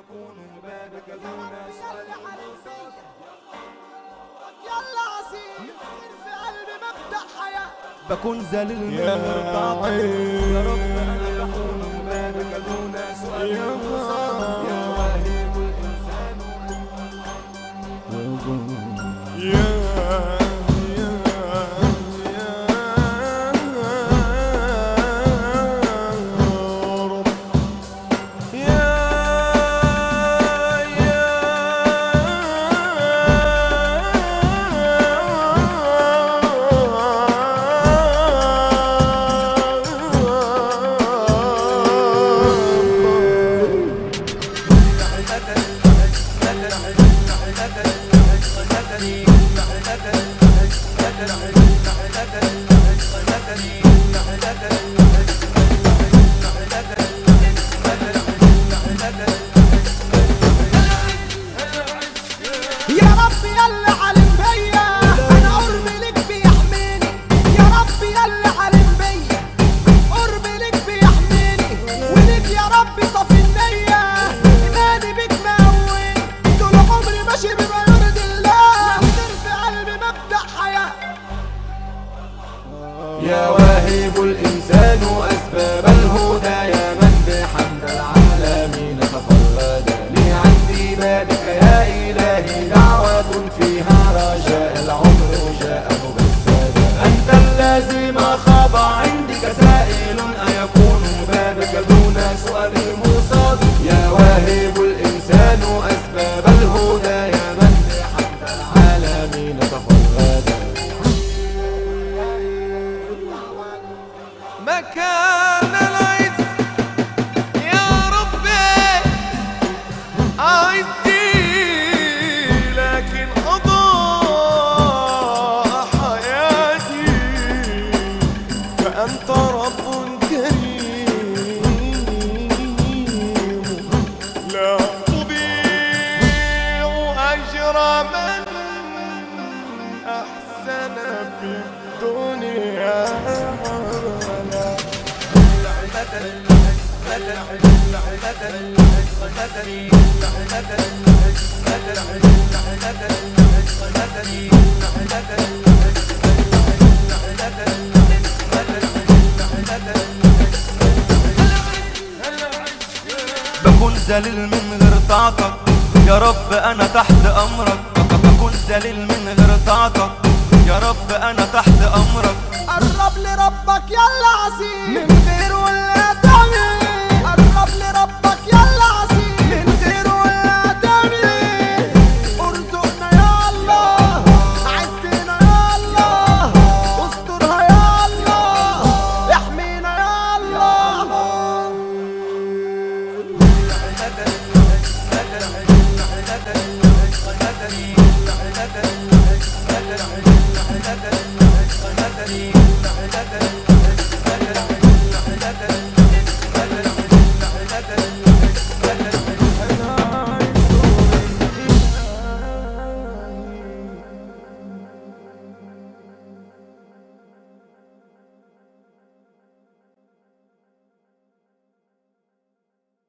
يكون بابك دون سؤال الموصل. يلا عسير في قلبي مبدأ حياة. بكون ذليل من غير طاقة يا رب أنا بكون بابك دون سؤال الموصل. يا واهب الإنسان يا رب يلا علم بيا، انا قربي لك بيحميني. يا رب يلا علم بيا، قربي لك بيحميني. ولك يا رب صافي النية، ايماني بك مقويني. طول عمري ماشي بما يرضي الله، في قلبي مبدأ حياة. يا واهب الإنسان أسباب الهدى، يا من بحمد العالمين تفرد لي عندي بابك يا إلهي دعوة فيها رجاء العمر جاء مبسدا. أنت الذي ما خاب عندك سائل أيكون بابك دون سؤال الموصد. يا واهب الإنسان أسباب الهدى، يا من بحمد العالمين تفرد. مكان العز يا ربي عزي، لكن أضاع حياتي. فأنت رب كريم لا تضيع أجر من أحسن في الدنيا. بكون ذليل من غير طاقة يا رب أنا تحت أمرك. بكون ذليل من غير طاقة يا رب أنا تحت أمرك. قرب لربك يلا عسير، من غير ولا تعمل ايه. قرب لربك يلا عسير، من غير ولا تعمل ايه. ارزقنا يا الله، عزنا يا الله، استرها يا الله، احمينا يا الله. Thank you.